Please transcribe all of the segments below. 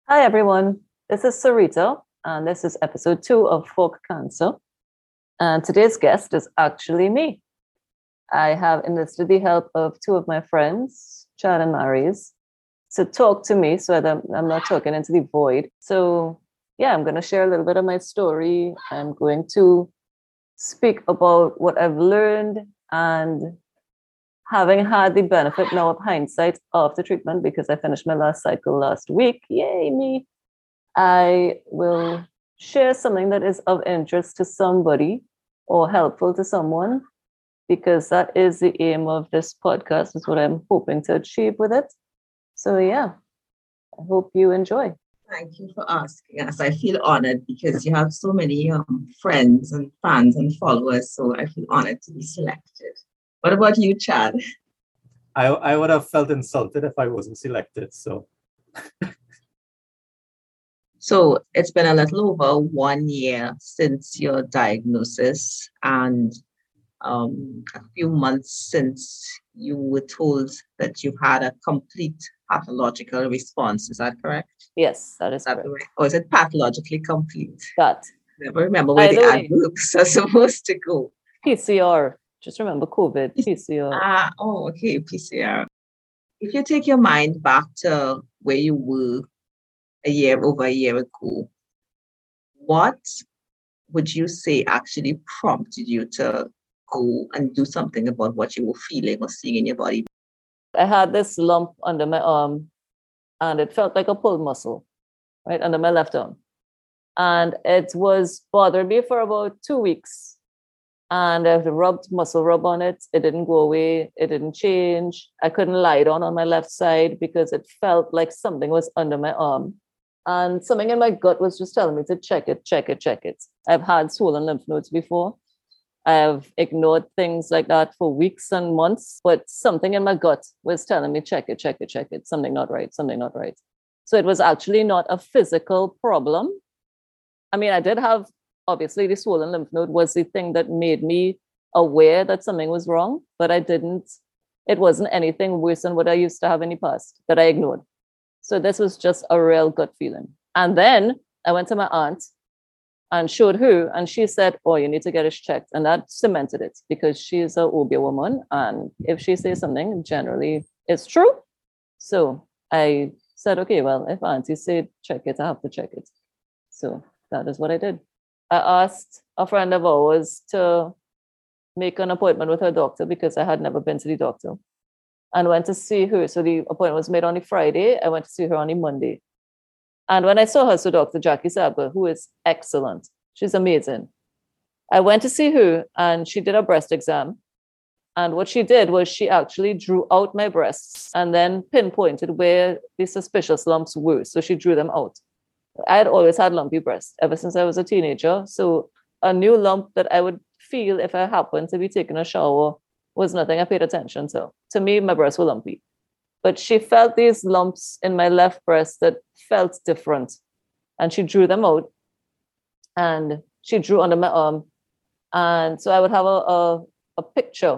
Hi, everyone. This is Sarita, and this is episode 2 of Folk Cancer. And today's guest is actually me. I have enlisted the help of two of my friends, Chad and Maris, to talk to me so that I'm not talking into the void. So, yeah, I'm going to share a little bit of my story. I'm going to speak about what I've learned and having had the benefit now of hindsight of the treatment because I finished my last cycle last week. Yay, me. I will share something that is of interest to somebody or helpful to someone because that is the aim of this podcast, is what I'm hoping to achieve with it. So, yeah, I hope you enjoy. Thank you for asking us. I feel honored because you have so many friends and fans and followers. So I feel honored to be selected. What about you, Chad? I would have felt insulted if I wasn't selected. So So it's been a little over 1 year since your diagnosis and a few months since you were told that you had a complete pathological response. Is that correct? Yes, that is Is that correct. the way? Or is it pathologically complete? That. Never remember where the Either way, adverbs are supposed to go. PCR. Just remember COVID, PCR. Okay, PCR. If you take your mind back to where you were over a year ago, what would you say actually prompted you to go and do something about what you were feeling or seeing in your body? I had this lump under my arm and it felt like a pulled muscle, right, under my left arm. And it was bothering me for about 2 weeks. And I rubbed muscle rub on it. It didn't go away. It didn't change. I couldn't lie down on my left side because it felt like something was under my arm. And something in my gut was just telling me to check it, check it, check it. I've had swollen lymph nodes before. I've ignored things like that for weeks and months, but something in my gut was telling me, check it, check it, check it. Something not right, something not right. So it was actually not a physical problem. I mean, I did have, obviously, the swollen lymph node was the thing that made me aware that something was wrong, but it wasn't anything worse than what I used to have in the past that I ignored. So this was just a real gut feeling. And then I went to my aunt and showed her, and she said, "Oh, you need to get it checked." And that cemented it because she's a OB woman. And if she says something, generally it's true. So I said, okay, well, if auntie said check it, I have to check it. So that is what I did. I asked a friend of ours to make an appointment with her doctor because I had never been to the doctor and went to see her. So the appointment was made on a Friday. I went to see her on a Monday. And when I saw her, so Dr. Jackie Saber, who is excellent, she's amazing. I went to see her and she did a breast exam. And what she did was she actually drew out my breasts and then pinpointed where the suspicious lumps were. So she drew them out. I had always had lumpy breasts ever since I was a teenager. So a new lump that I would feel if I happened to be taking a shower was nothing I paid attention to. To me, my breasts were lumpy. But she felt these lumps in my left breast that felt different. And she drew them out and she drew under my arm. And so I would have a picture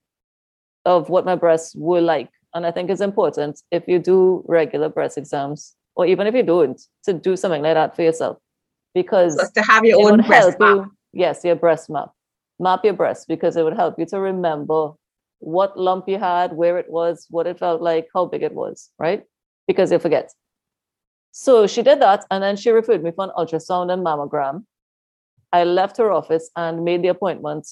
of what my breasts were like. And I think it's important if you do regular breast exams, or even if you don't, to do something like that for yourself. Because So to have your it own would help breast map. you, yes, your breast map. Map your breast because it would help you to remember what lump you had, where it was, what it felt like, how big it was, right? Because you forget. So she did that, and then she referred me for an ultrasound and mammogram. I left her office and made the appointment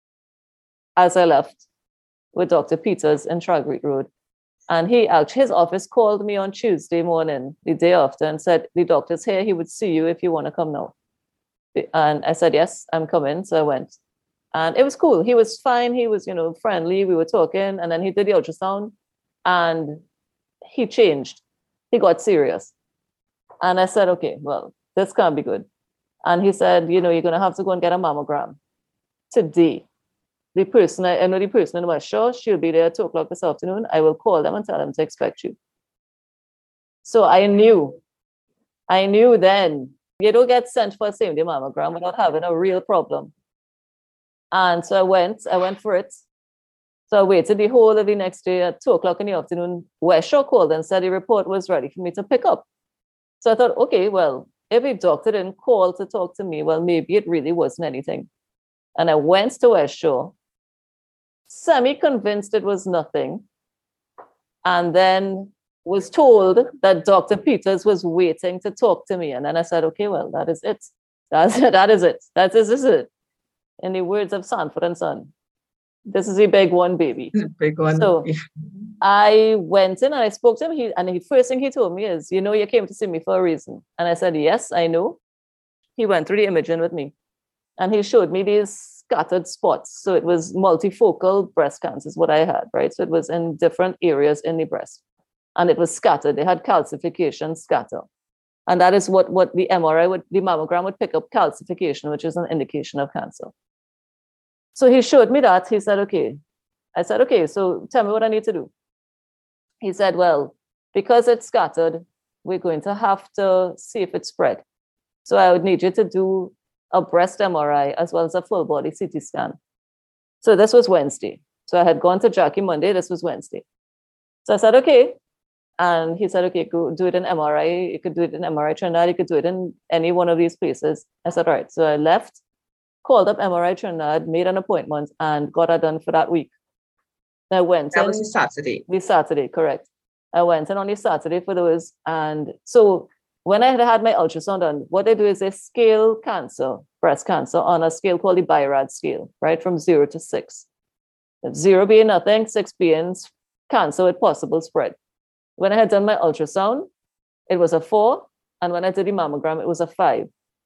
as I left with Dr. Peters in Tragreet Road. And his office called me on Tuesday morning, the day after, and said, the doctor's here, he would see you if you want to come now. And I said, yes, I'm coming. So I went. And it was cool. He was fine. He was, friendly. We were talking. And then he did the ultrasound and he changed. He got serious. And I said, okay, well, this can't be good. And he said, you're going to have to go and get a mammogram today. I know the person in West Shore, she'll be there at 2 o'clock this afternoon. I will call them and tell them to expect you. So I knew then you don't get sent for a same-day mammogram without having a real problem. And so I went for it. So I waited the whole of the next day at 2 o'clock in the afternoon. West Shore called and said the report was ready for me to pick up. So I thought, okay, well, if a doctor didn't call to talk to me, well, maybe it really wasn't anything. And I went to West Shore, semi-convinced it was nothing, and then was told that Dr. Peters was waiting to talk to me. And then I said, okay, well, that is it. That is it. This is it. In the words of Sanford and Son, this is a big one, baby. Big one. So I went in and I spoke to him. The first thing he told me is, you know, you came to see me for a reason. And I said, yes, I know. He went through the imaging with me and he showed me these scattered spots. So it was multifocal breast cancer is what I had, right? So it was in different areas in the breast and it was scattered. They had calcification scatter. And that is what the MRI the mammogram would pick up calcification, which is an indication of cancer. So he showed me that. He said, okay. I said, okay, so tell me what I need to do. He said, well, because it's scattered, we're going to have to see if it's spread. So I would need you to do a breast MRI as well as a full body CT scan. So this was Wednesday. So I had gone to Jackie Monday. This was Wednesday. So I said, okay. And he said, okay, go do it in MRI. You could do it in MRI Trinidad. You could do it in any one of these places. I said, all right. So I left, called up MRI Trinidad, made an appointment, and got it done for that week. I went that in. was the Saturday. The Saturday, correct. I went in on the Saturday for those. And so when I had my ultrasound done, what they do is they scale cancer, breast cancer, on a scale called the BIRAD scale, right? From 0 to 6. 0 being nothing, 6 being cancer with possible spread. When I had done my ultrasound, it was a 4. And when I did the mammogram, it was a 5.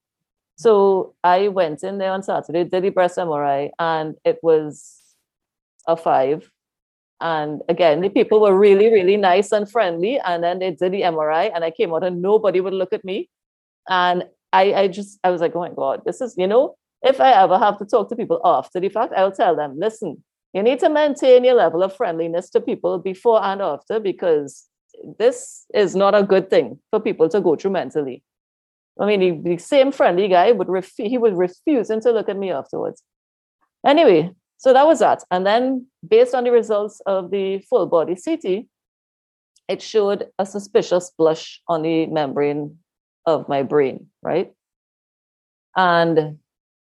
So I went in there on Saturday, did the breast MRI, and it was a 5. And again, the people were really, really nice and friendly. And then they did the MRI and I came out and nobody would look at me. And I was like, oh my God, this is, you know, if I ever have to talk to people after the fact, I'll tell them, listen, you need to maintain your level of friendliness to people before and after, because this is not a good thing for people to go through mentally. I mean, the same friendly guy would refusing to look at me afterwards. Anyway, so that was that. And then based on the results of the full body CT, it showed a suspicious blush on the membrane of my brain, right? And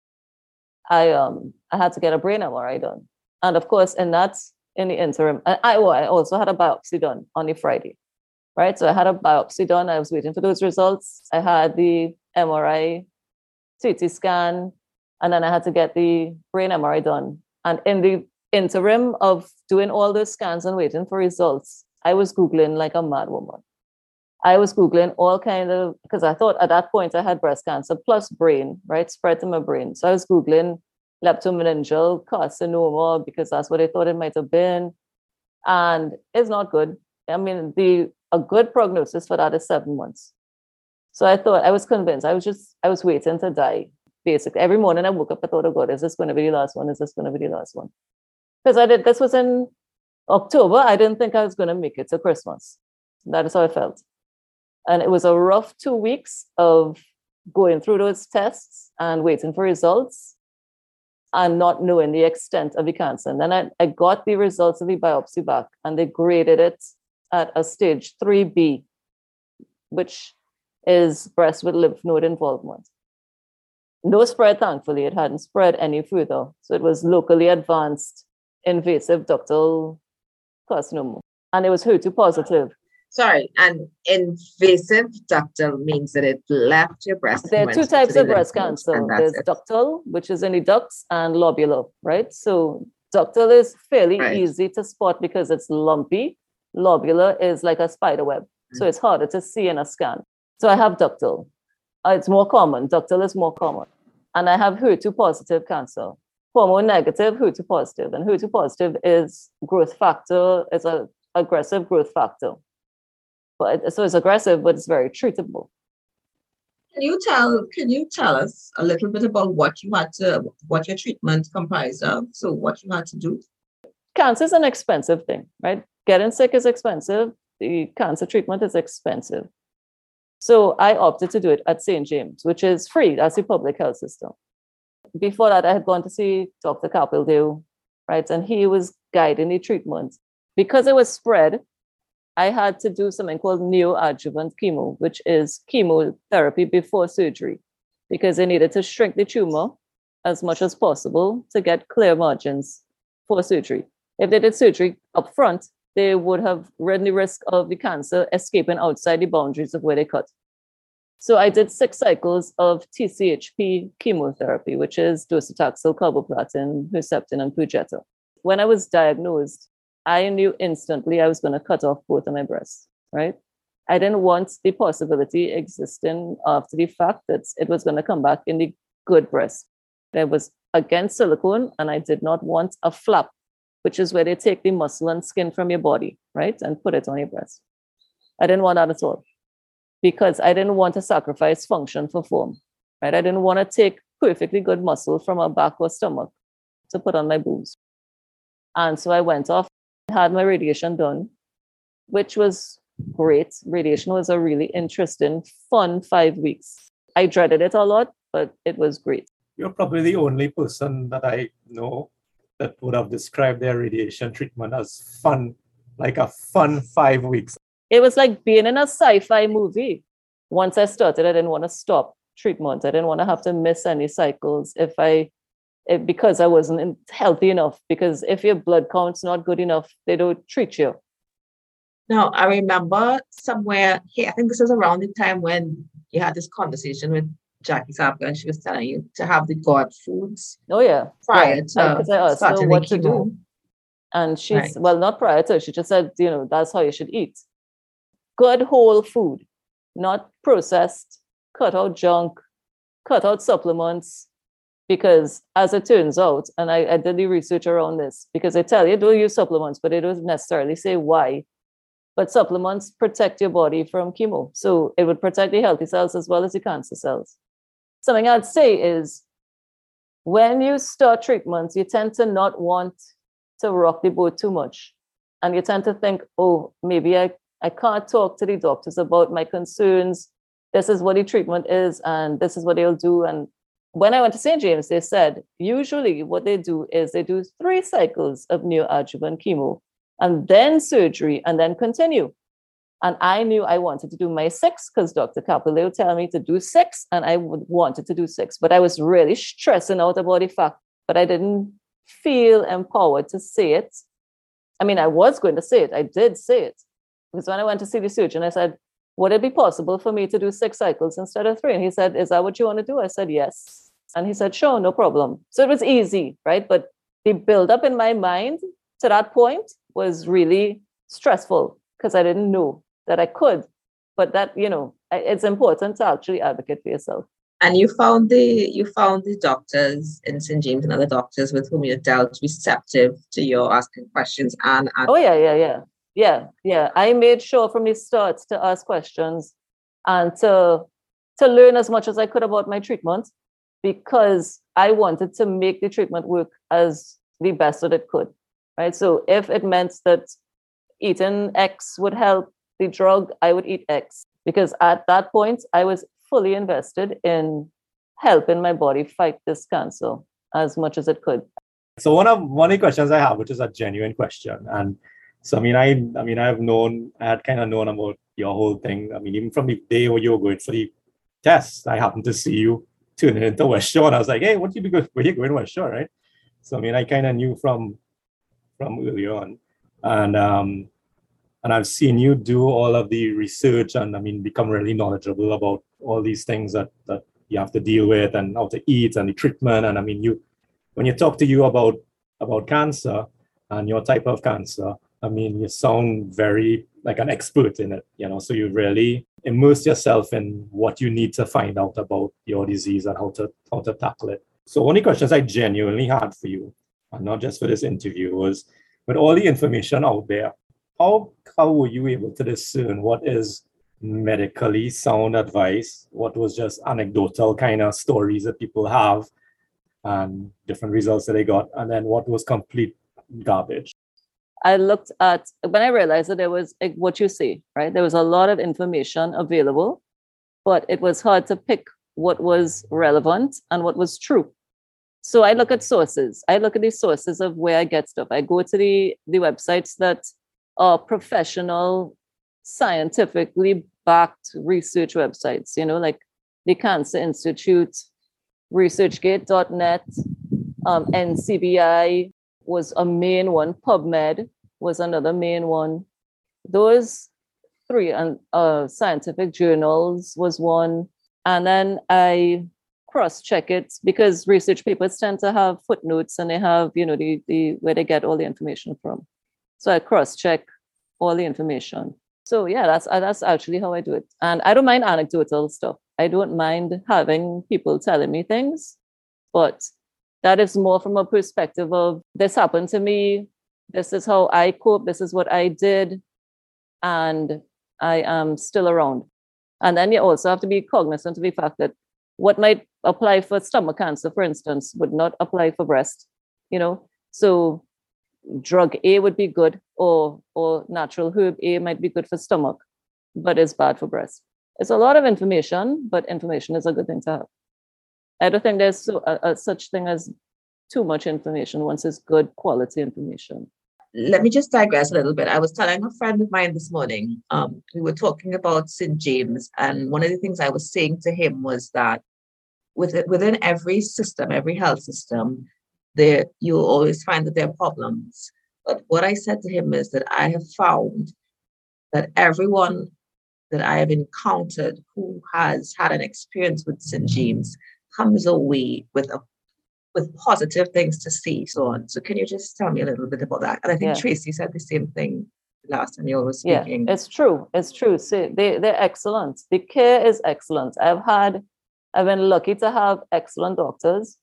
I had to get a brain MRI done. And of course, in the interim, I also had a biopsy done on the Friday, right? So I had a biopsy done. I was waiting for those results. I had the MRI, CT scan, and then I had to get the brain MRI done. And in the interim of doing all those scans and waiting for results, I was Googling like a mad woman. I was Googling all kind of, because I thought at that point I had breast cancer plus brain, right? Spread to my brain. So I was Googling leptomeningeal carcinoma because that's what I thought it might have been. And it's not good. I mean, a good prognosis for that is 7 months. So I thought, I was convinced, I was waiting to die. Basically, every morning I woke up, I thought, oh God, is this going to be the last one? Is this going to be the last one? Because this was in October. I didn't think I was going to make it to Christmas. That is how I felt. And it was a rough 2 weeks of going through those tests and waiting for results and not knowing the extent of the cancer. And then I got the results of the biopsy back and they graded it at a stage 3B, which is breast with lymph node involvement. No spread, thankfully. It hadn't spread any further. So it was locally advanced invasive ductal carcinoma. And it was HER2 positive. Sorry, and invasive ductal means that it left your breast. There are 2 types of breast cancer. There's ductal, which is in the ducts, and lobular, right? So ductal is fairly easy to spot because it's lumpy. Lobular is like a spider web. So it's harder to see in a scan. So I have ductal. It's more common. Ductal is more common. And I have HER2 positive cancer. Hormone negative, HER2 positive. And HER2 positive is growth factor, it's an aggressive growth factor. So it's aggressive, but it's very treatable. Can you tell us a little bit about what your treatment comprised of? So what you had to do? Cancer is an expensive thing, right? Getting sick is expensive. The cancer treatment is expensive. So I opted to do it at St. James, which is free. That's the public health system. Before that, I had gone to see Dr. Capildeo, right? And he was guiding the treatment. Because it was spread, I had to do something called neoadjuvant chemo, which is chemotherapy before surgery, because they needed to shrink the tumor as much as possible to get clear margins for surgery. If they did surgery up front, they would have run the risk of the cancer escaping outside the boundaries of where they cut. So I did 6 cycles of TCHP chemotherapy, which is docetaxel, carboplatin, Herceptin, and Perjeta. When I was diagnosed, I knew instantly I was going to cut off both of my breasts, right? I didn't want the possibility existing after the fact that it was going to come back in the good breast. I was against silicone, and I did not want a flap, which is where they take the muscle and skin from your body, right, and put it on your breast. I didn't want that at all, because I didn't want to sacrifice function for form, right? I didn't want to take perfectly good muscle from a back or stomach to put on my boobs. And so I went off, had my radiation done, which was great. Radiation was a really interesting, fun 5 weeks. I dreaded it a lot, but it was great. You're probably the only person that I know that would have described their radiation treatment as fun, like a fun 5 weeks. It was like being in a sci-fi movie. Once I started, I didn't want to stop treatment. I didn't want to have to miss any cycles because I wasn't healthy enough. Because if your blood count's not good enough, they don't treat you. Now, I remember somewhere here, I think this is around the time when you had this conversation with Jackie Sapka, and she was telling you to have the God foods Oh, yeah. prior to Because I asked her starting what the to do. chemo. And she's, Right. well, not prior to, she just said, that's how you should eat. Good whole food, not processed, cut out junk, cut out supplements. Because as it turns out, and I did the research around this, because they tell you don't use supplements, but they don't necessarily say why. But supplements protect your body from chemo. So it would protect the healthy cells as well as the cancer cells. Something I'd say is when you start treatments, you tend to not want to rock the boat too much. And you tend to think, oh, maybe I can't talk to the doctors about my concerns. This is what the treatment is, and this is what they'll do. And when I went to St. James, they said, usually what they do is they do 3 cycles of neoadjuvant chemo, and then surgery, and then continue. And I knew I wanted to do my 6 because Dr. Capillo would tell me to do 6, and I wanted to do 6. But I was really stressing out about the fact, but I didn't feel empowered to say it. I mean, I was going to say it. I did say it. Because when I went to see the surgeon, I said, would it be possible for me to do 6 cycles instead of 3? And he said, is that what you want to do? I said, yes. And he said, sure, no problem. So it was easy, right? But the buildup in my mind to that point was really stressful because I didn't know that I could. But that, it's important to actually advocate for yourself. And you found the doctors in St. James and other doctors with whom you dealt receptive to your asking questions and Oh, yeah. I made sure from the start to ask questions and to learn as much as I could about my treatment, because I wanted to make the treatment work as the best that it could, right? So if it meant that eating X would help the drug, I would eat X, because at that point, I was fully invested in helping my body fight this cancer as much as it could. So one of the questions I have, which is a genuine question, and so I had kind of known about your whole thing. I mean, even from the day when you were going for the test, I happened to see you tuning into West Shore, and I was like, hey, where you going West Shore, right? So I kind of knew from earlier on, and I've seen you do all of the research and become really knowledgeable about all these things that you have to deal with and how to eat and the treatment. And when you talk to you about cancer and your type of cancer, you sound very like an expert in it, so you really immerse yourself in what you need to find out about your disease and how to tackle it. So one of the questions I genuinely had for you, and not just for this interview, was with all the information out there, how were you able to discern what is medically sound advice, what was just anecdotal kind of stories that people have and different results that they got, and then what was complete garbage? I looked at, when I realized that there was what you say, right? There was a lot of information available, but it was hard to pick what was relevant and what was true. So I look at sources. I look at the sources of where I get stuff. I go to the websites that are professional scientifically backed research websites, like the Cancer Institute, ResearchGate.net, NCBI was a main one, PubMed was another main one. Those three, and scientific journals was one. And then I cross-check it because research papers tend to have footnotes and they have, the where they get all the information from. So I cross-check all the information. So yeah, that's actually how I do it. And I don't mind anecdotal stuff. I don't mind having people telling me things, but that is more from a perspective of this happened to me. This is how I cope. This is what I did. And I am still around. And then you also have to be cognizant of the fact that what might apply for stomach cancer, for instance, would not apply for breast, So drug A would be good, or natural herb A might be good for stomach, but it's bad for breast. It's a lot of information, but information is a good thing to have. I don't think there's such thing as too much information once it's good quality information. Let me just digress a little bit. I was telling a friend of mine this morning, we were talking about St. James, and one of the things I was saying to him was that within every system, every health system, you'll always find that there are problems. But what I said to him is that I have found that everyone that I have encountered who has had an experience with St. James comes away with positive things to see, so on. So can you just tell me a little bit about that? And I think Tracy said the same thing last time you were speaking. Yeah, it's true. See, they're excellent. The care is excellent. I've been lucky to have excellent doctors.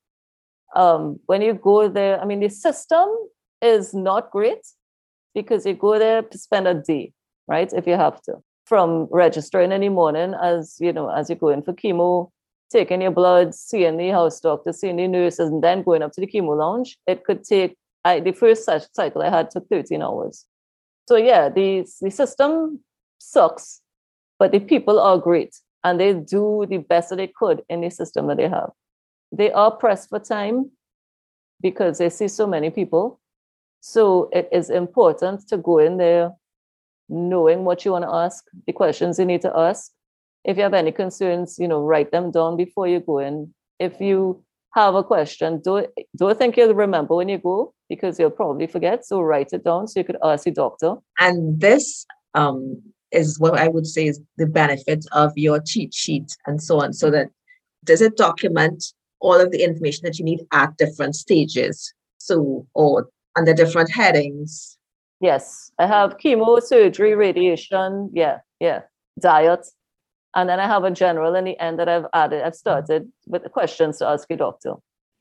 When you go there, the system is not great because you go there to spend a day, right? If you have to, from registering in the morning as you go in for chemo, taking your blood, seeing the house doctor, seeing the nurses, and then going up to the chemo lounge. It could take, the first cycle I had took 13 hours. So yeah, the system sucks, but the people are great and they do the best that they could in the system that they have. They are pressed for time because they see so many people. So it is important to go in there knowing what you want to ask, the questions you need to ask. If you have any concerns, write them down before you go in. If you have a question, don't think you'll remember when you go because you'll probably forget. So write it down so you could ask the doctor. And this is what I would say is the benefit of your cheat sheet and so on. So that does it document all of the information that you need at different stages? So, or under different headings? Yes, I have chemo, surgery, radiation. Yeah, diet. And then I have a general in the end that I've started with the questions to ask your doctor.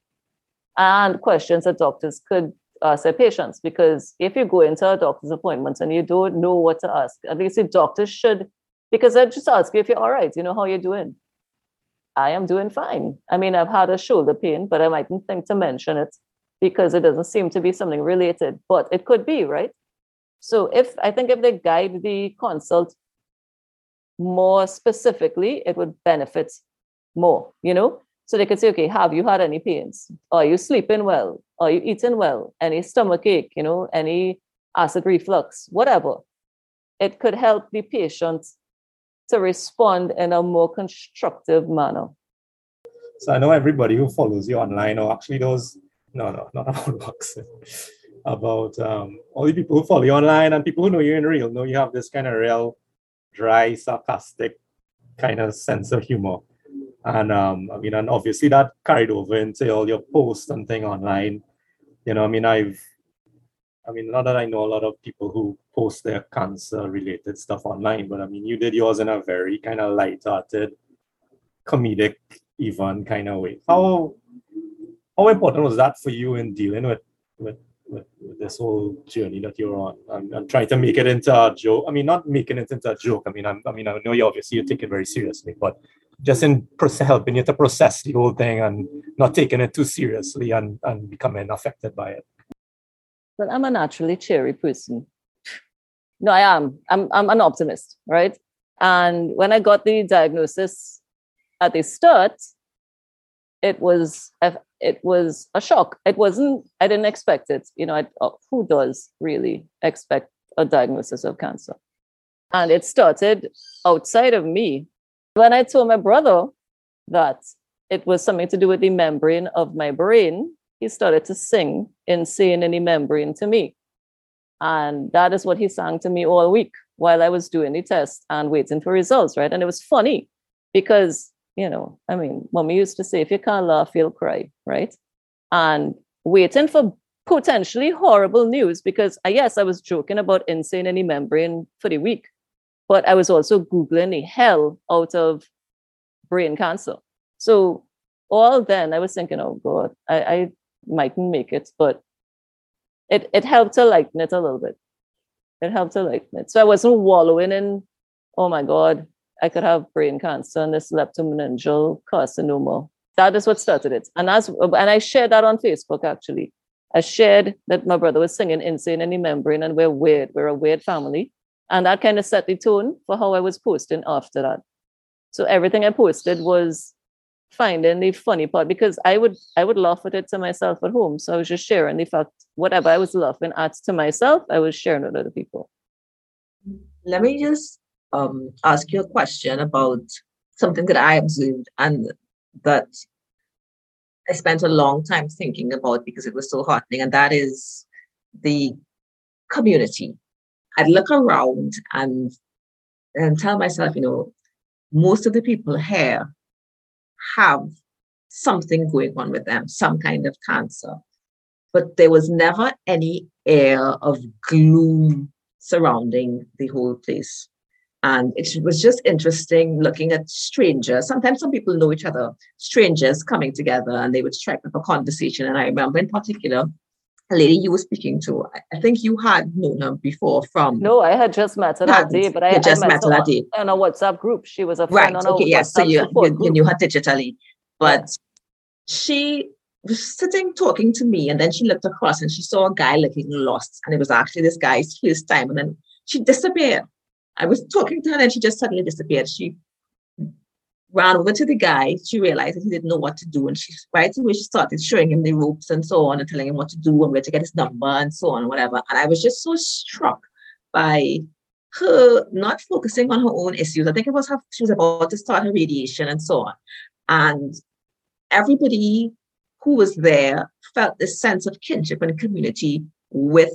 And questions that doctors could ask their patients. Because if you go into a doctor's appointment and you don't know what to ask, at least the doctor should, because I just ask you if you're all right, how you're doing. I am doing fine. I've had a shoulder pain, but I mightn't think to mention it because it doesn't seem to be something related, but it could be, right? So if they guide the consult more specifically, it would benefit more, So they could say, okay, have you had any pains? Are you sleeping well? Are you eating well? Any stomachache, any acid reflux, whatever. It could help the patient to respond in a more constructive manner. So I know everybody who follows you online, or actually those, not about books, about all the people who follow you online and people who know you in real, know you have this kind of real dry, sarcastic kind of sense of humor. And and obviously that carried over into all your posts and thing online. Not that I know a lot of people who post their cancer related stuff online, but you did yours in a very kind of light-hearted, comedic, even kind of way. How important was that for you in dealing with this whole journey that you're on and trying to make it into a joke? Not making it into a joke. I know you take it very seriously, but just in helping you to process the whole thing and not taking it too seriously and becoming affected by it. Well, I'm a naturally cheery person. No, I am. I'm an optimist, right? And when I got the diagnosis at the start, it was a shock. I didn't expect it. Who does really expect a diagnosis of cancer? And it started outside of me. When I told my brother that it was something to do with the membrane of my brain, he started to sing Insane in the Membrane to me. And that is what he sang to me all week while I was doing the test and waiting for results, right? And it was funny because, mommy used to say, if you can't laugh, you'll cry, right? And waiting for potentially horrible news because, yes, I was joking about Insane in the Membrane for the week, but I was also Googling the hell out of brain cancer. So all then I was thinking, oh God, I mightn't make it, but it helped to lighten it a little bit. It helped to lighten it. So I wasn't wallowing in, oh my God, I could have brain cancer and this leptomeningeal carcinoma. That is what started it. And I shared that on Facebook, actually. I shared that my brother was singing Insane in the Membrane and we're weird. We're a weird family. And that kind of set the tone for how I was posting after that. So everything I posted was finding the funny part because I would laugh at it to myself at home. So I was just sharing the fact, whatever I was laughing at to myself, I was sharing with other people. Let me just ask you a question about something that I observed and that I spent a long time thinking about because it was so heartening, and that is the community. I'd look around and tell myself, most of the people here have something going on with them, some kind of cancer. But there was never any air of gloom surrounding the whole place. And it was just interesting looking at strangers. Sometimes some people know each other, strangers coming together, and they would strike up a conversation. And I remember in particular, a lady you were speaking to, I think you had known her before from... No, I had just met her that day, but I met her that day on a WhatsApp group. She was a friend on a WhatsApp yes, so you group. knew her digitally. But she was sitting talking to me, and then she looked across and she saw a guy looking lost. And it was actually this guy's first time. And then she disappeared. I was talking to her and she just suddenly disappeared. She ran over to the guy. She realized that he didn't know what to do. And right away, she started showing him the ropes and so on and telling him what to do and where to get his number and so on and whatever. And I was just so struck by her not focusing on her own issues. I think it was she was about to start her radiation and so on. And everybody who was there felt this sense of kinship and community with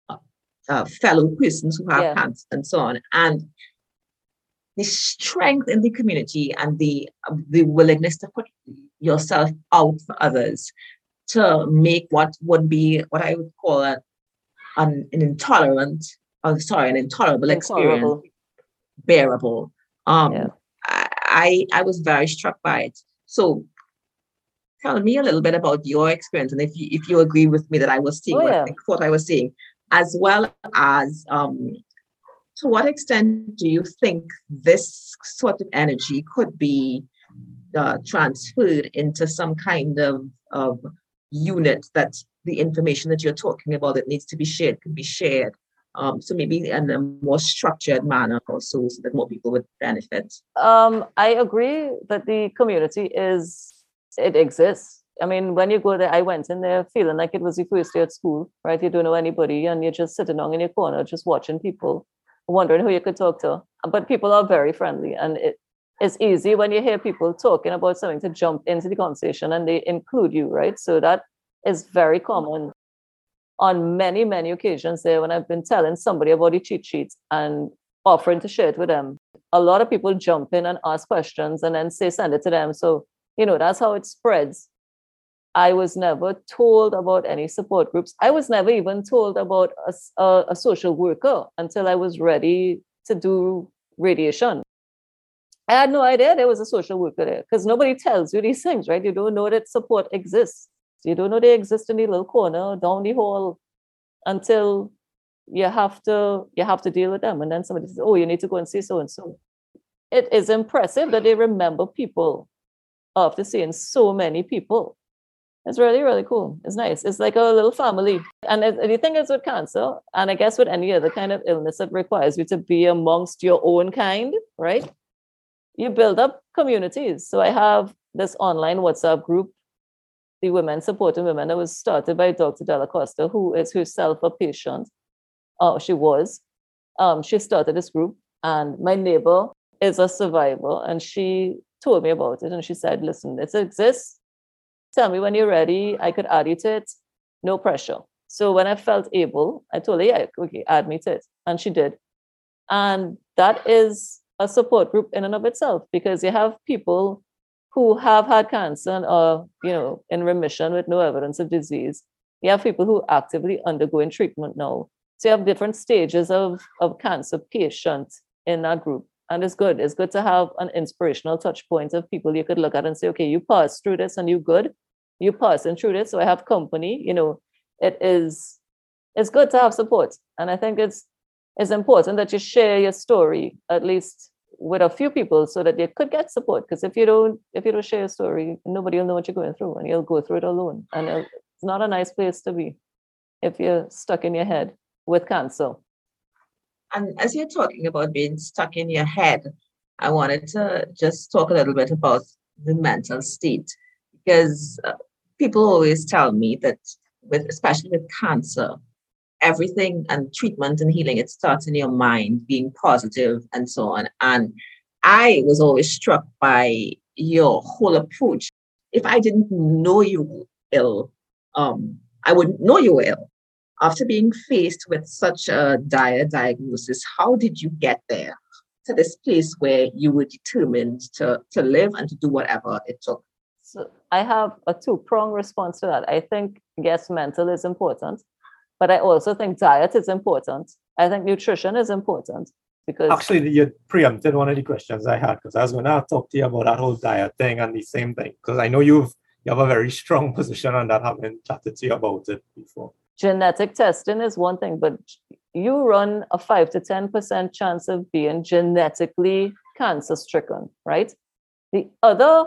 fellow persons who have cancer and so on. And the strength in the community and the willingness to put yourself out for others to make what would be what I would call an intolerable experience bearable. I was very struck by it. So tell me a little bit about your experience, and if you agree with me that I was seeing what I thought I was seeing, as well as to what extent do you think this sort of energy could be transferred into some kind of unit that the information that you're talking about that needs to be shared could be shared? So maybe in a more structured manner also, so that more people would benefit. I agree that the community exists. I mean, when you go there, I went in there feeling like it was your first day at school, right? You don't know anybody and you're just sitting down in your corner, just watching people, wondering who you could talk to. But people are very friendly, and it's easy when you hear people talking about something to jump into the conversation and they include you, right? So that is very common. On many, many occasions there, when I've been telling somebody about the cheat sheets and offering to share it with them, a lot of people jump in and ask questions and then send it to them. So, that's how it spreads. I was never told about any support groups. I was never even told about a social worker until I was ready to do radiation. I had no idea there was a social worker there because nobody tells you these things, right? You don't know that support exists. You don't know they exist in the little corner down the hall until you have to deal with them. And then somebody says, oh, you need to go and see so and so. It is impressive that they remember people after seeing so many people. It's really, really cool. It's nice. It's like a little family. And the thing is with cancer, and I guess with any other kind of illness that requires you to be amongst your own kind, right? You build up communities. So I have this online WhatsApp group, the Women Supporting Women, that was started by Dr. Della Costa, who is herself a patient. She started this group. And my neighbor is a survivor, and she told me about it. And she said, listen, it exists. Tell me when you're ready. I could add you to it. No pressure. So when I felt able, I told her, yeah, okay, add me to it. And she did. And that is a support group in and of itself, because you have people who have had cancer and are, in remission with no evidence of disease. You have people who are actively undergoing treatment now. So you have different stages of cancer patients in that group. And it's good. It's good to have an inspirational touch point of people you could look at and say, okay, you passed through this and you good. You passing through this. So I have company. It's good to have support. And I think it's important that you share your story, at least with a few people, so that you could get support. Because if you don't share your story, nobody will know what you're going through, and you'll go through it alone. And it's not a nice place to be if you're stuck in your head with cancer. And as you're talking about being stuck in your head, I wanted to just talk a little bit about the mental state, because people always tell me that especially with cancer, everything and treatment and healing, it starts in your mind, being positive and so on. And I was always struck by your whole approach. If I didn't know you were ill, I wouldn't know you were ill. After being faced with such a dire diagnosis, how did you get there to this place where you were determined to live and to do whatever it took? So I have a two-pronged response to that. I think, yes, mental is important, but I also think diet is important. I think nutrition is important, because Actually, you preempted one of the questions I had, because I was going to talk to you about that whole diet thing and the same thing, because I know you have a very strong position on that, having chatted to you about it before. Genetic testing is one thing, but you run a 5 to 10% chance of being genetically cancer stricken, right? The other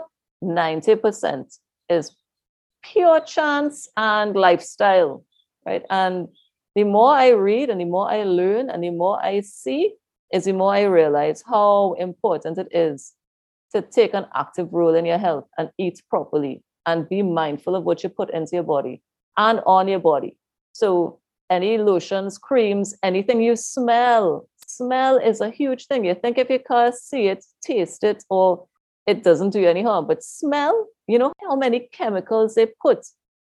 90% is pure chance and lifestyle, right? And the more I read and the more I learn and the more I see, is the more I realize how important it is to take an active role in your health and eat properly and be mindful of what you put into your body and on your body. So any lotions, creams, anything you smell is a huge thing. You think if you can't see it, taste it, or it doesn't do you any harm, but smell, you know how many chemicals they put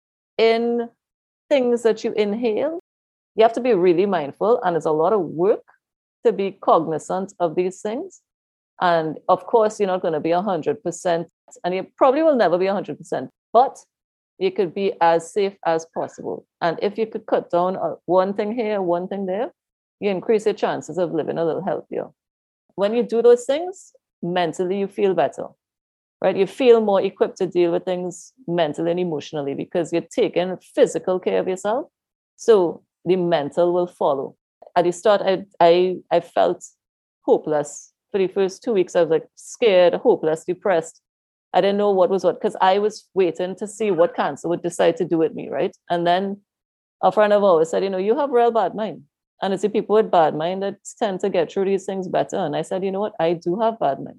in things that you inhale? You have to be really mindful, and it's a lot of work to be cognizant of these things. And of course, you're not going to be 100%, and you probably will never be 100%, but you could be as safe as possible. And if you could cut down one thing here, one thing there, you increase your chances of living a little healthier. When you do those things, mentally, you feel better, right? You feel more equipped to deal with things mentally and emotionally because you're taking physical care of yourself. So the mental will follow. At the start, I felt hopeless. For the first 2 weeks, I was like scared, hopeless, depressed. I didn't know what was what, because I was waiting to see what cancer would decide to do with me, right? And then a friend of ours said, you have real bad mind. And it's the people with bad mind that tend to get through these things better. And I said, you know what? I do have bad mind.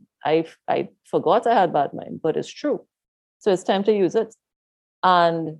I forgot I had bad mind, but it's true. So it's time to use it. And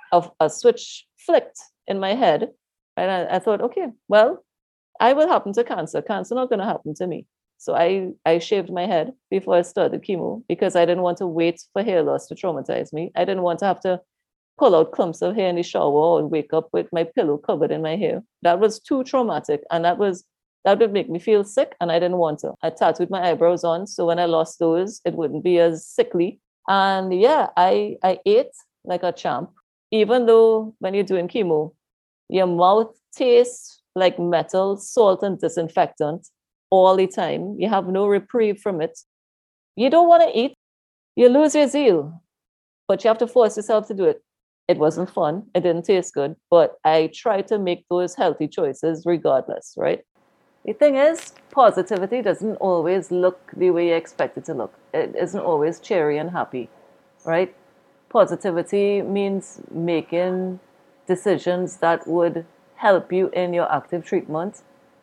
a switch flicked in my head. And I thought, okay, well, I will happen to cancer. Cancer not going to happen to me. So I shaved my head before I started chemo because I didn't want to wait for hair loss to traumatize me. I didn't want to have to pull out clumps of hair in the shower or wake up with my pillow covered in my hair. That was too traumatic, and that would make me feel sick, and I didn't want to. I tattooed my eyebrows on, so when I lost those, it wouldn't be as sickly. And yeah, I ate like a champ, even though when you're doing chemo, your mouth tastes like metal, salt, and disinfectant all the time. You have no reprieve from it. You don't want to eat. You lose your zeal, but you have to force yourself to do it. It wasn't fun. It didn't taste good, but I tried to make those healthy choices regardless, right? The thing is, positivity doesn't always look the way you expect it to look. It isn't always cheery and happy, right? Positivity means making decisions that would help you in your active treatment,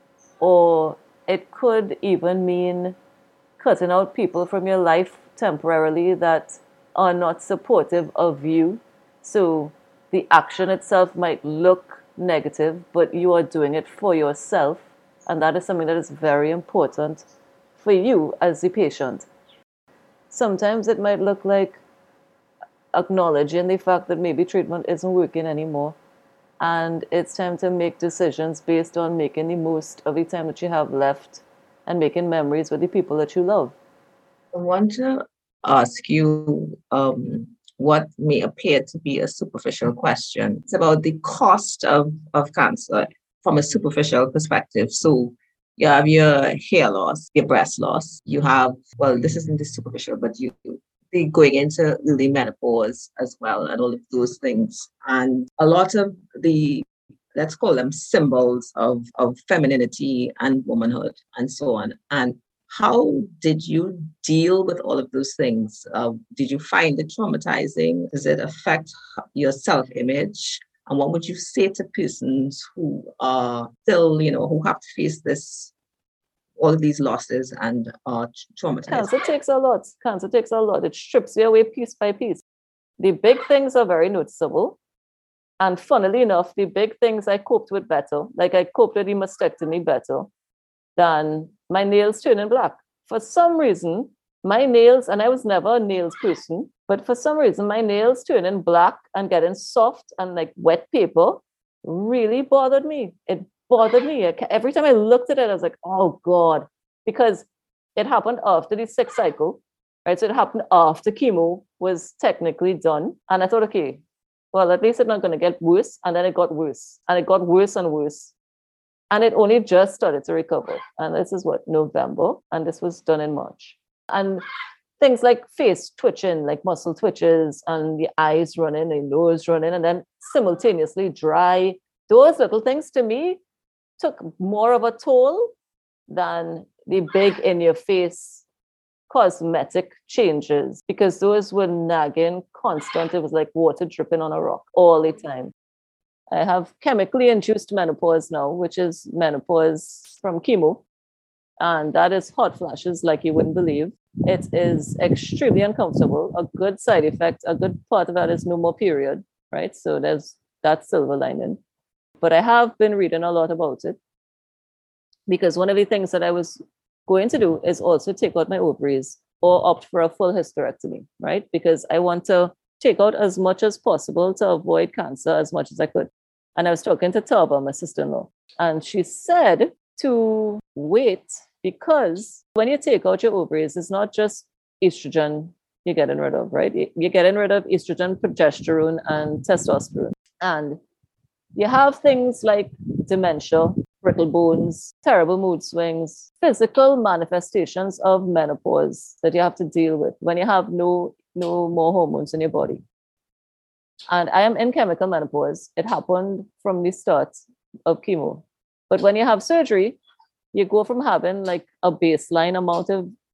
or it could even mean cutting out people from your life temporarily that are not supportive of you. So the action itself might look negative, but you are doing it for yourself. And that is something that is very important for you as the patient. Sometimes it might look like acknowledging the fact that maybe treatment isn't working anymore. And it's time to make decisions based on making the most of the time that you have left and making memories with the people that you love. I want to ask you what may appear to be a superficial question. It's about the cost of cancer from a superficial perspective. So you have your hair loss, your breast loss. You have, well, this isn't the superficial, but the going into early menopause as well, and all of those things. And a lot of the, let's call them symbols of femininity and womanhood and so on. And how did you deal with all of those things? Did you find it traumatizing? Does it affect your self-image? And what would you say to persons who are still, who have to face all of these losses and are traumatized? Cancer takes a lot. Cancer takes a lot. It strips you away piece by piece. The big things are very noticeable. And funnily enough, the big things I coped with better. Like I coped with the mastectomy better than my nails turning black. For some reason, my nails, and I was never a nails person, but for some reason, my nails turning black and getting soft and like wet paper really bothered me. It bothered me. Every time I looked at it, I was like, oh God, because it happened after the sixth cycle, right? So it happened after chemo was technically done. And I thought, okay, well, at least it's not going to get worse. And then it got worse. And it got worse and worse. And it only just started to recover. And this is what, November? And this was done in March. And things like face twitching, like muscle twitches, and the eyes running, the nose running, and then simultaneously dry. Those little things to me took more of a toll than the big in your face cosmetic changes, because those were nagging, constant. It was like water dripping on a rock all the time. I have chemically induced menopause now, which is menopause from chemo. And that is hot flashes like you wouldn't believe. It is extremely uncomfortable. A good side effect, a good part of that is no more period, right? So there's that silver lining. But I have been reading a lot about it, because one of the things that I was going to do is also take out my ovaries or opt for a full hysterectomy, right? Because I want to take out as much as possible to avoid cancer as much as I could. And I was talking to Taba, my sister-in-law, and she said to wait, because when you take out your ovaries, it's not just estrogen you're getting rid of, right? You're getting rid of estrogen, progesterone, and testosterone. And you have things like dementia, brittle bones, terrible mood swings, physical manifestations of menopause that you have to deal with when you have no more hormones in your body. And I am in chemical menopause. It happened from the start of chemo. But when you have surgery, you go from having like a baseline amount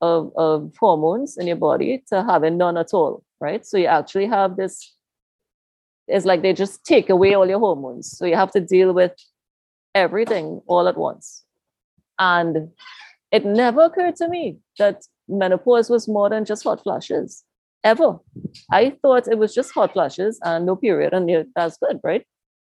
of hormones in your body to having none at all, right? So you actually have this, it's like they just take away all your hormones. So you have to deal with everything all at once. And it never occurred to me that menopause was more than just hot flashes, ever. I thought it was just hot flashes and no period, and that's good, right?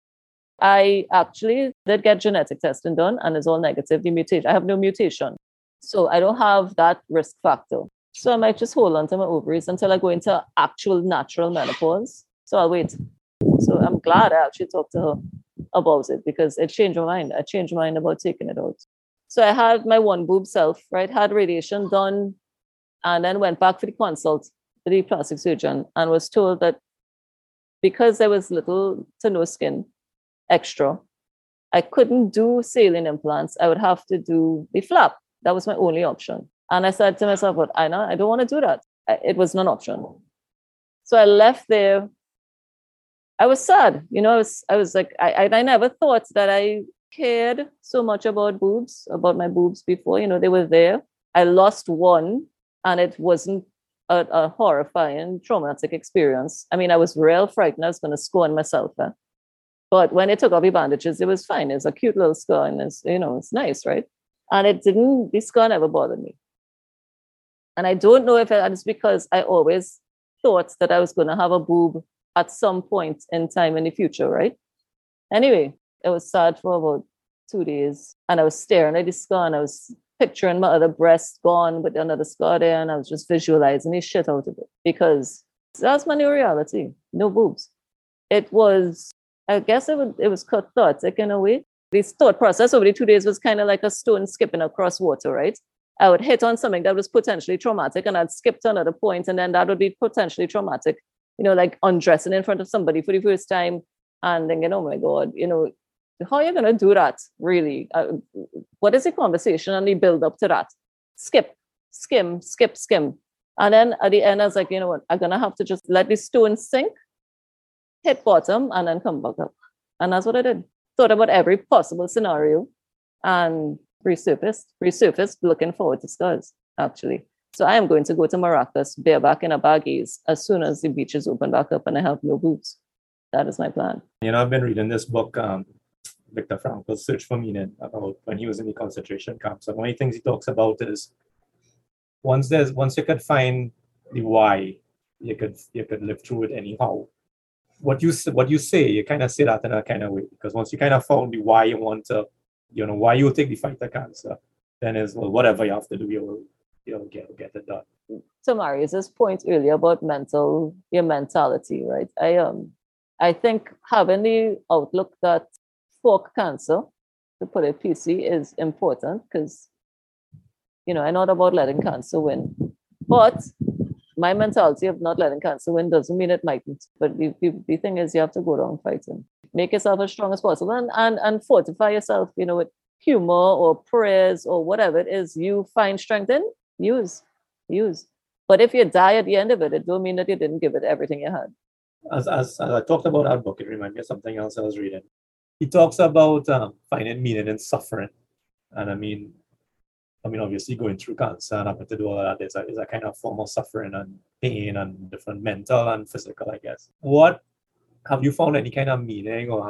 I actually did get genetic testing done, and it's all negative. The mutation, I have no mutation. So I don't have that risk factor. So I might just hold on to my ovaries until I go into actual natural menopause. So I'll wait. So I'm glad I actually talked to her about it, because it changed my mind. I changed my mind about taking it out. So I had my one boob self, right? Had radiation done, and then went back for the consult with the plastic surgeon, and was told that because there was little to no skin extra, I couldn't do saline implants. I would have to do the flap. That was my only option. And I said to myself, but I don't want to do that. It was not an option. So I left there. I was sad. I was like, I never thought that I cared so much about my boobs before. They were there. I lost one, and it wasn't a horrifying, traumatic experience. I mean, I was real frightened. I was going to scorn myself. But when they took off the bandages, it was fine. It's a cute little scar, and it's nice, right? And the scar never bothered me. And I don't know if it's because I always thought that I was going to have a boob at some point in time in the future, right? Anyway, it was sad for about 2 days. And I was staring at the scar and I was picturing my other breast gone with another scar there. And I was just visualizing the shit out of it because that's my new reality. No boobs. It was, I guess it was cathartic in a way. This thought process over the 2 days was kind of like a stone skipping across water, right? I would hit on something that was potentially traumatic and I'd skip to another point and then that would be potentially traumatic. Like undressing in front of somebody for the first time and thinking, oh my God, how are you going to do that, really? What is the conversation and the build up to that? Skip, skim, skip, skim. And then at the end, I was like, you know what? I'm going to have to just let the stone sink, hit bottom, and then come back up. And that's what I did. Thought about every possible scenario and resurfaced, looking forward to scars, actually. So I am going to go to Maracas, bareback in a baggies, as soon as the beaches open back up and I have no boots. That is my plan. I've been reading this book, Viktor Frankl's Search for Meaning, about when he was in the concentration camps. And one of the things he talks about is once you could find the why, you could live through it anyhow. What you say, you kind of say that in a kind of way, because once you kind of found the why you want to, why you take the fight to cancer, then is whatever you have to do, you'll get it done. So Marius's point earlier about your mentality, right? I think having the outlook that fuck cancer, to put it PC, is important because, I'm not about letting cancer win. But my mentality of not letting cancer win doesn't mean it mightn't. But the thing is, you have to go down fighting. Make yourself as strong as possible and fortify yourself, with humor or prayers or whatever it is you find strength in, use. But if you die at the end of it, it don't mean that you didn't give it everything you had. As I talked about that book, it reminded me of something else I was reading. He talks about finding meaning in suffering. And I mean, obviously going through cancer and having to do all of that is a kind of form of suffering and pain and different mental and physical, I guess. What have you found any kind of meaning, or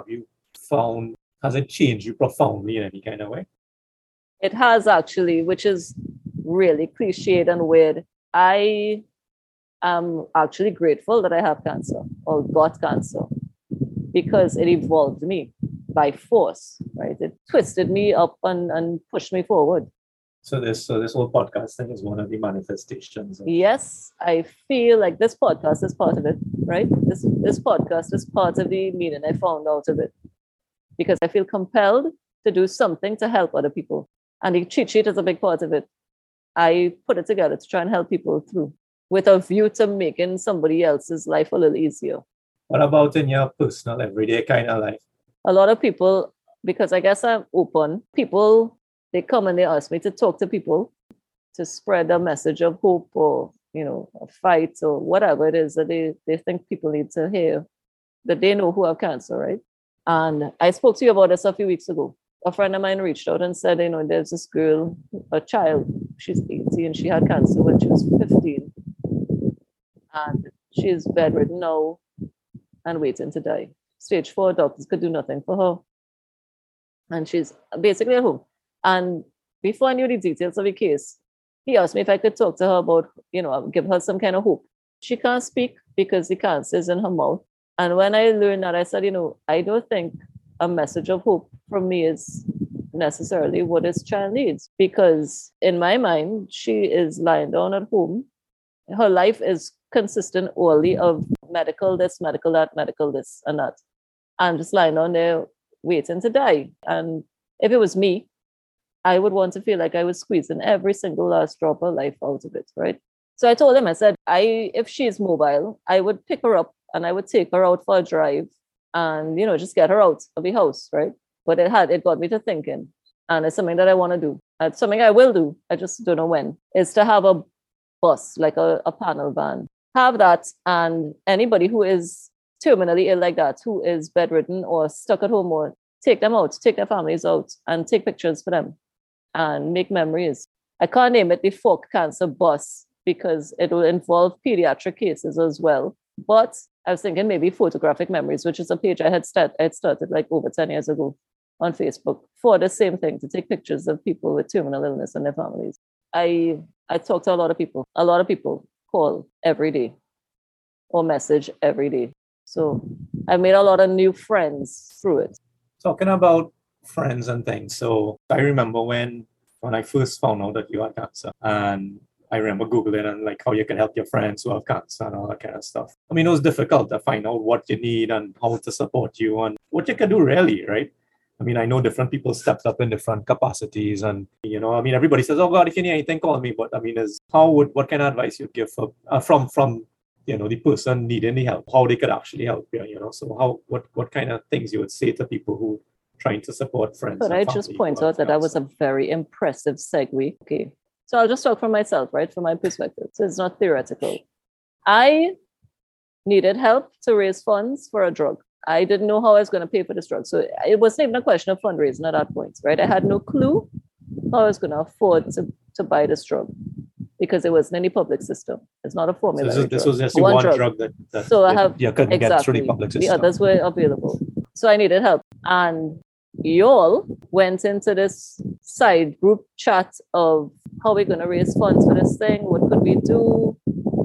has it changed you profoundly in any kind of way? It has, actually, which is really cliched and weird. I am actually grateful that I have cancer or got cancer because it evolved me by force, right? It twisted me up and pushed me forward. So this whole podcast thing is one of the manifestations. Yes, I feel like this podcast is part of it, right? This podcast is part of the meaning I found out of it because I feel compelled to do something to help other people. And the cheat sheet is a big part of it. I put it together to try and help people through with a view to making somebody else's life a little easier. What about in your personal, everyday kind of life? A lot of people, because I guess I'm open, people, they come and they ask me to talk to people to spread a message of hope or, a fight or whatever it is that they think people need to hear, that they know who have cancer, right? And I spoke to you about this a few weeks ago. A friend of mine reached out and said, there's this girl, a child, she's 18, she had cancer when she was 15. And she's bedridden now and waiting to die. Stage 4, doctors could do nothing for her. And she's basically at home. And before I knew the details of the case, he asked me if I could talk to her about, give her some kind of hope. She can't speak because the cancer is in her mouth. And when I learned that, I said, I don't think a message of hope from me is necessarily what this child needs. Because in my mind, she is lying down at home. Her life is consistent only of medical this, medical that, medical this, and that. I'm just lying down there waiting to die. And if it was me, I would want to feel like I was squeezing every single last drop of life out of it, right? So I told him, I said, if she's mobile, I would pick her up and I would take her out for a drive and, just get her out of the house, right? But it got me to thinking. And it's something that I want to do. It's something I will do. I just don't know when. Is to have a bus, like a panel van. Have that, and anybody who is terminally ill like that, who is bedridden or stuck at home, or take them out, take their families out and take pictures for them and make memories. I can't name it the Fuck Cancer Bus because it will involve pediatric cases as well. But I was thinking maybe Photographic Memories, which is a page I had started like over 10 years ago on Facebook for the same thing, to take pictures of people with terminal illness and their families. I talk to a lot of people. A lot of people call every day or message every day. So I made a lot of new friends through it. Talking about friends and things. So I remember when I first found out that you had cancer, and I remember Googling and like how you can help your friends who have cancer and all that kind of stuff. I mean, it was difficult to find out what you need and how to support you and what you can do really, right? I mean, I know different people stepped up in different capacities, and I mean, everybody says, "Oh God, if you need anything, call me." But I mean, what kind of advice you'd give from the person needing the help, how they could actually help you. So what kind of things you would say to people who trying to support friends? But and I just family point who have out that was cancer? a very impressive segue. Okay. So I'll just talk for myself, right? From my perspective. So it's not theoretical. I needed help to raise funds for a drug. I didn't know how I was going to pay for this drug. So it wasn't even a question of fundraising at that point, right? I had no clue how I was going to afford to buy this drug because it wasn't any public system. It's not a So formulary this drug. was just one drug that So I have you couldn't get through the exactly public the system. others were available. So I needed help. And y'all went into this side group chat of how we're going to raise funds for this thing, what could we do,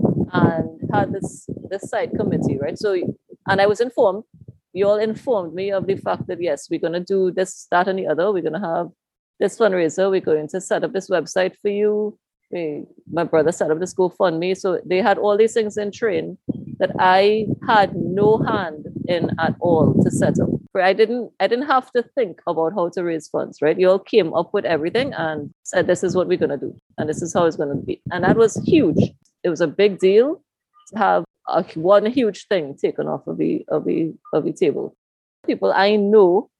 and had this side committee, right? So, and I was informed, you all informed me of the fact that yes, we're going to do this, that, and the other. We're going to have this fundraiser. We're going to set up this website for you. My brother set up this GoFundMe. So they had all these things in train that I had no hand in at all to set up. I didn't have to think about how to raise funds, right? You all came up with everything and said, this is what we're going to do. And this is how it's going to be. And that was huge. It was a big deal to have one huge thing taken off of the table. People I know,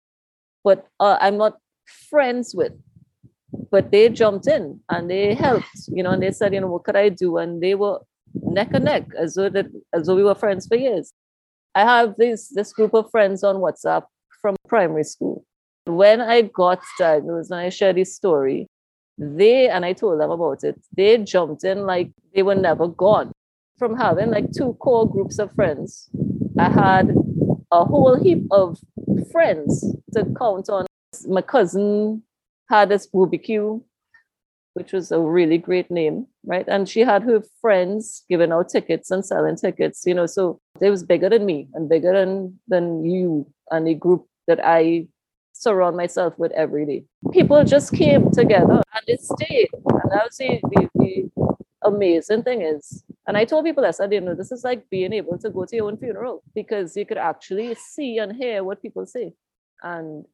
but I'm not friends with, but they jumped in and they helped, and they said, what could I do? And they were neck and neck as though we were friends for years. I have this group of friends on WhatsApp from primary school. When I got diagnosed and I shared this story, and I told them about it, they jumped in like they were never gone. From having like 2 core groups of friends, I had a whole heap of friends to count on. My cousin had this BBQ, which was a really great name, right? And she had her friends giving out tickets and selling tickets, so it was bigger than me and bigger than you and the group that I surround myself with every day. People just came together and they stayed. And that was the amazing thing is, and I told people, I said, this is like being able to go to your own funeral because you could actually see and hear what people say and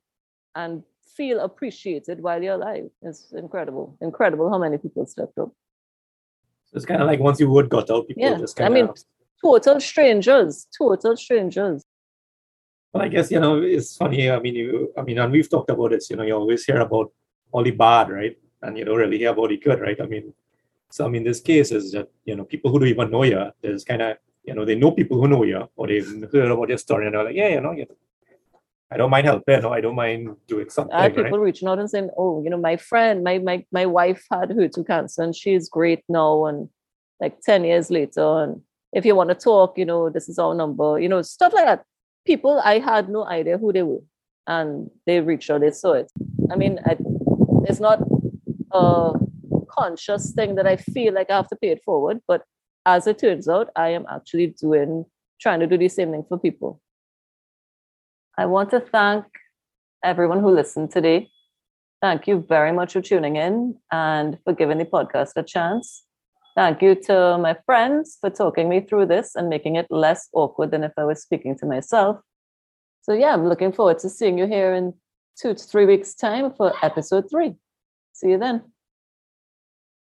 feel appreciated while you're alive. It's incredible how many people stepped up. So it's kind of like once your word got out, people just kind of... total strangers. Well, I guess, it's funny. I mean, and we've talked about this, you always hear about all the bad, right? And you don't really hear about the good, right? I mean, this case is that, people who don't even know you, there's kind of, they know people who know you, or they've heard about your story and they're like, yeah, I don't mind helping, I don't mind doing something. I had people reaching out and saying, oh, my friend, my wife had HER2 cancer and she's great now, and like 10 years later, and if you want to talk, this is our number, stuff like that. People, I had no idea who they were, and they reached out, they saw it. I mean, it's not a conscious thing that I feel like I have to pay it forward, but as it turns out, I am actually trying to do the same thing for people. I want to thank everyone who listened today. Thank you very much for tuning in and for giving the podcast a chance. Thank you to my friends for talking me through this and making it less awkward than if I was speaking to myself. So yeah, I'm looking forward to seeing you here in 2 to 3 weeks' time for episode 3. See you then.